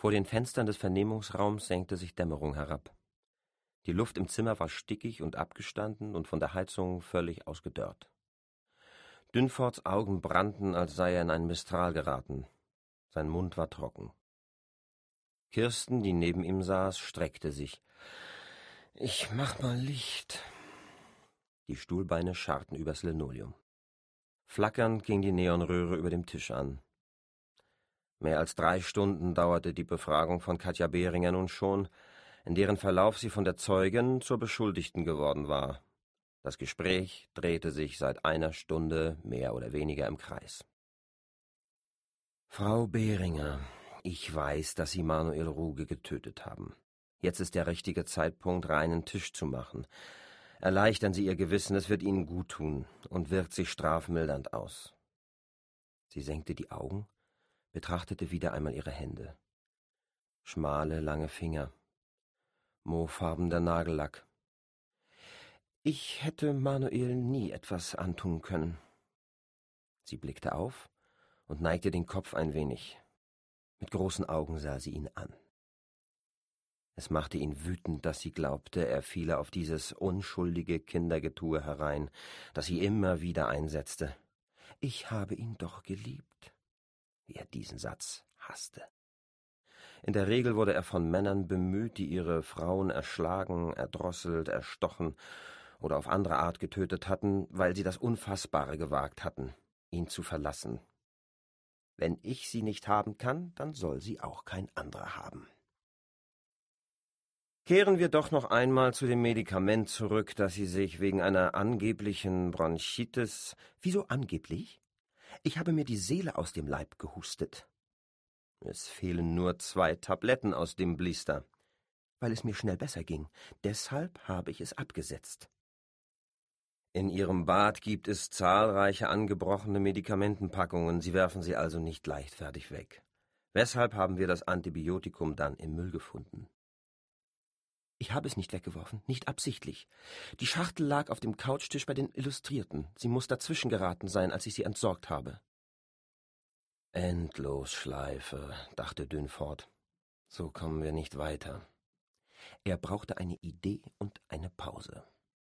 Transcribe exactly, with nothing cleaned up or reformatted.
Vor den Fenstern des Vernehmungsraums senkte sich Dämmerung herab. Die Luft im Zimmer war stickig und abgestanden und von der Heizung völlig ausgedörrt. Dünfords Augen brannten, als sei er in einen Mistral geraten. Sein Mund war trocken. Kirsten, die neben ihm saß, streckte sich. »Ich mach mal Licht.« Die Stuhlbeine scharrten übers Linoleum. Flackernd ging die Neonröhre über dem Tisch an. Mehr als drei Stunden dauerte die Befragung von Katja Behringer nun schon, in deren Verlauf sie von der Zeugin zur Beschuldigten geworden war. Das Gespräch drehte sich seit einer Stunde mehr oder weniger im Kreis. »Frau Behringer, ich weiß, dass Sie Manuel Ruge getötet haben. Jetzt ist der richtige Zeitpunkt, reinen Tisch zu machen. Erleichtern Sie Ihr Gewissen, es wird Ihnen guttun und wirkt sich strafmildernd aus.« Sie senkte die Augen, betrachtete wieder einmal ihre Hände. Schmale, lange Finger, mohrfarbener Nagellack. »Ich hätte Manuel nie etwas antun können.« Sie blickte auf und neigte den Kopf ein wenig. Mit großen Augen sah sie ihn an. Es machte ihn wütend, dass sie glaubte, er fiele auf dieses unschuldige Kindergetue herein, das sie immer wieder einsetzte. »Ich habe ihn doch geliebt«, wie er diesen Satz hasste. In der Regel wurde er von Männern bemüht, die ihre Frauen erschlagen, erdrosselt, erstochen oder auf andere Art getötet hatten, weil sie das Unfassbare gewagt hatten, ihn zu verlassen. »Wenn ich sie nicht haben kann, dann soll sie auch kein anderer haben.« Kehren wir doch noch einmal zu dem Medikament zurück, das Sie sich wegen einer angeblichen Bronchitis... »Wieso angeblich? Ich habe mir die Seele aus dem Leib gehustet.« »Es fehlen nur zwei Tabletten aus dem Blister.« »Weil es mir schnell besser ging. Deshalb habe ich es abgesetzt.« »In Ihrem Bad gibt es zahlreiche angebrochene Medikamentenpackungen. Sie werfen sie also nicht leichtfertig weg. Weshalb haben wir das Antibiotikum dann im Müll gefunden?« »Ich habe es nicht weggeworfen, nicht absichtlich. Die Schachtel lag auf dem Couchtisch bei den Illustrierten. Sie muss dazwischen geraten sein, als ich sie entsorgt habe.« »Endlosschleife«, dachte Dünfort. »So kommen wir nicht weiter.« Er brauchte eine Idee und eine Pause.